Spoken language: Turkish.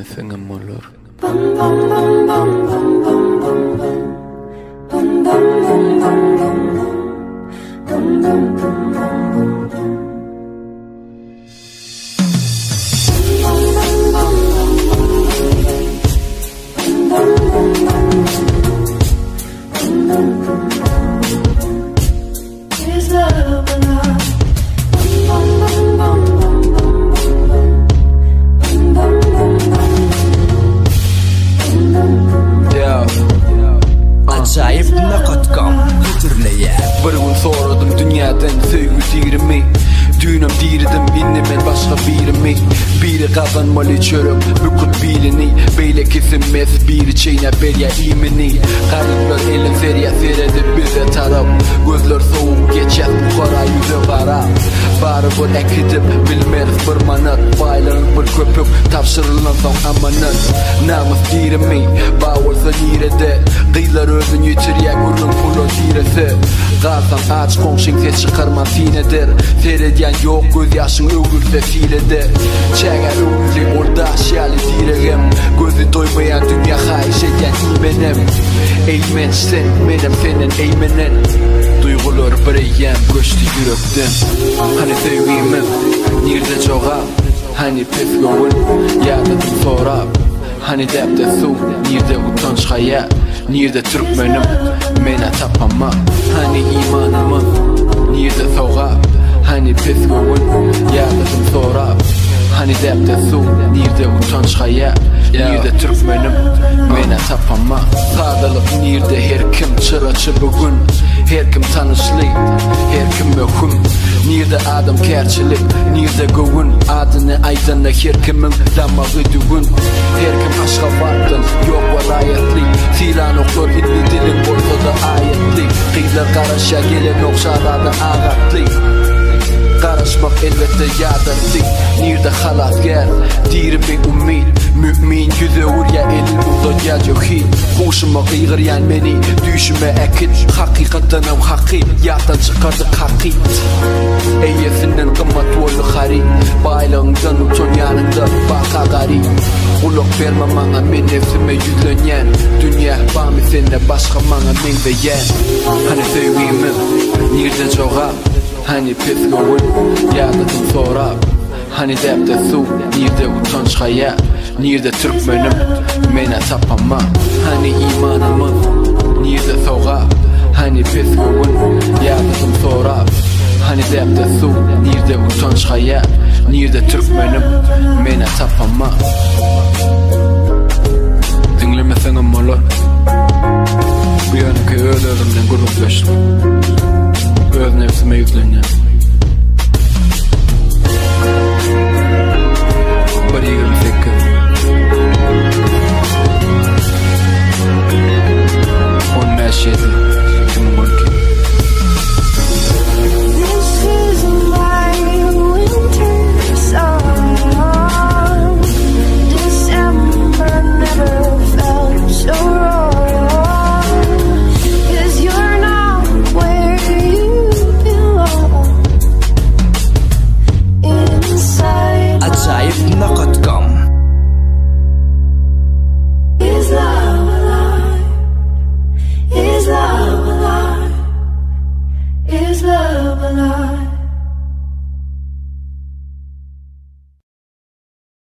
dinlemesem olur. Acayip.com Hütürleye Bir gün soradım dünyadan söýgü dirimi. Düýnüm dirdim inni men başga birimi. Biri kazanmaly çörek büküp bilini. Beýle kesinmez biri çeýne berýä imini. Garipler elin seriýa seredip bize tarap. Gözler soğuk geçer bu kara yüze garap. Bari bir ekidip bilmeriz bir manat. Baylaryň bir köpük tapşyrylan soň amanat. Namus dirimi bawulsa nirede. Gyýlar özüň ýetirýär gurrun pulu direse. Gazan aç konşiň ses çykarman sineder. Seredýän ýok göz ýaşyň öwgülse filede. Çäger öwgüli orda şäli diregem. Gözü doýmaýan dünýä haýyş edýän imenem. Eýmen sen menem senden eýmenen. Duygular bireyem göçti yürekden. Hani sevgimim nirde jogap. Hani pes göwül ýadydım sorap. Hani depde suw nirde utanç haýat. Nirde türkmenim mene tapamam. Hani imanymyň nirde sogap. Hani pes göwül ýadydım sorap. Hani depde suw nirde utanç haýat. Nirde türkmenim mene tapamam. Sadalyk nirde her kim çıraçy bugün. Her kim tanışly, her kim möhüm. Nirde adam kärçilik, nirde gowun. Adyny aýdana her kimiň damagy dügün. Her kim aşga bardyn, ýok walayatly. Tilan oklar ilmi dilin bolsa da ayetli. Gyýlar garaşa gelen okşarada agatly. Garaşmak elbette ýadyrdy. Nirde halat gel, dirimi ummid. Mümin yüze urya elin uzadya johid. Hoşuma gıygıryan meni düşüme ekit. Hakikaten ev hakik yatan çıkardık hakik. Eyyesinden kımmat volu harik. Baylığından uçon yanında baka garip. Ulok verme mana men nefsime yüzlenyen. Dünya bami senne başka mana men beyen. Hani sevgimim nirde jogap. Hani pes göwül ýadydım sorap. Hani depde suw nirde utanç haýat. Nirde türkmenim mene tapamam. Hani imanymyň nirde sogap. Hani pes göwül ýadydım sorap. Hani depde suw nirde utanç haýat. Nirde türkmenim mene tapamam. Dinlemeseňem bolar. Bu ýöneňki özümden guruldaşdyk. Öz nefsime yüzlenýän. Bir 28 15 7